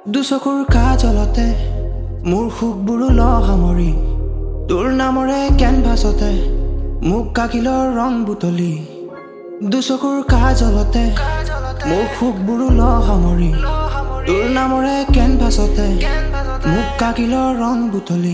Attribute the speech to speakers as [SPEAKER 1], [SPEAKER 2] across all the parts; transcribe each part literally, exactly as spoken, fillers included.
[SPEAKER 1] দুচকুৰ কাজলতে মোৰ সুখবোৰো ল সামৰি তোৰ নামৰে কেনভাছতে মোক কাকিলৰ ৰং বুটলি দুচকুৰ কাজলতে মোৰ সুখবোৰো ল সামৰি তোৰ নামৰে কেনভাছতে মোক কাকিলৰ ৰং বুটলি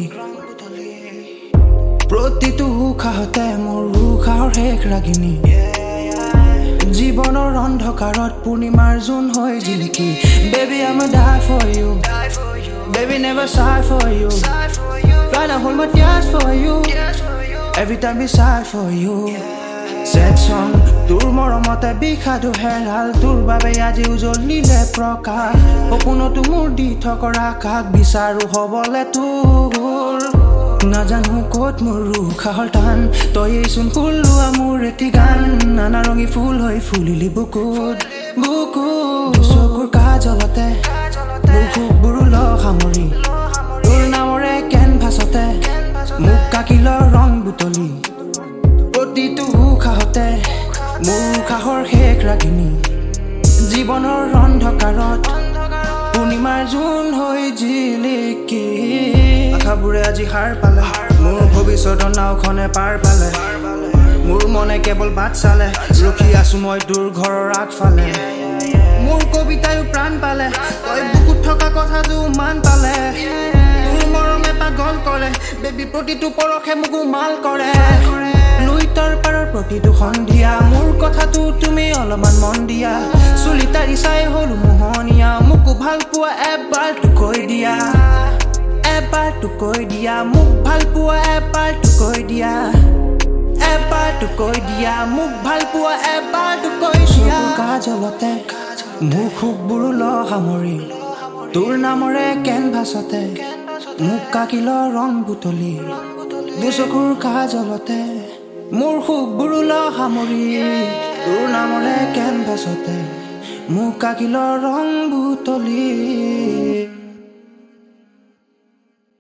[SPEAKER 1] প্ৰতিটো উশাহতে মোৰ উশাহৰ শেষ ৰাগিনী জীবনৰ অন্ধকাৰত পূৰ্ণিমাৰ জোন হৈ জিলিকি baby I'ma die for you baby never sigh for you tryna hold my tears for you every time we sigh for you sad song তোৰ মৰমতে বিষাদু হেৰাল তোৰ বাবে আজি উজলিলে প্ৰকাশ সপোনতো মোৰ দি থকা কাক বিচাৰো হবলে তোৰ নাজানো ক'ত মোৰ উশাহৰ টান তই এইচোন ফুলোৱা মোৰ এটি গান নানা ৰঙী ফুল হৈ ফুলিলি বুকুত বুকুত দুচকুৰ কাজলতে মোৰ সুখবোৰো ল সামৰি তোৰ নামৰে কেনভাছতে মোক কাকিলৰ ৰং বুটলি প্ৰতিটো উশাহতে মোৰ উশাহৰ শেষ ৰাগিনী জীৱনৰ অন্ধকাৰত পূৰ্ণিমাৰ জোন হৈ জিলিকি আশাবোৰে আজি সাৰ পালে মোৰ ভৱিষ্যতৰ নাওখনে পাৰ পালে মোৰ মনে কেৱল বাট চালে ৰখি আছো মই তোৰ ঘৰৰ আগফালে মোৰ কবিতায়ো প্ৰাণ পালে তই বুকুত থকা কথাটো মান পালে তোৰ মৰমে পাগল কৰে বেবী প্ৰতিটো পৰখে মোক মাল কৰে লুইতৰ পাৰৰ প্ৰতিটো সন্ধিয়া মোৰ কথাটো তুমি অলপমান মন দিয়া চুলি তাৰি চাই হলো মোহনীয়া মোকো ভাল পোৱা এবাৰটো কৈ দিয়া এবাৰটো কৈ দিয়া মোক ভাল পোৱা এবাৰটো কৈ দিয়া এবাৰটো কৈ দিয়া মোক ভাল পোৱা এবাৰটো কৈ দিয়া কাজলতে মোৰ সুখবোৰো ল সামৰি তোৰ নামৰে কেনভাছতে মোক কাকিলৰ ৰং বুটলি দুচকুৰ কাজলতে মোৰ সুখবোৰো ল সামৰি তোৰ নামৰে কেনভাছতে মোক কাকিলৰ ৰং বুটলি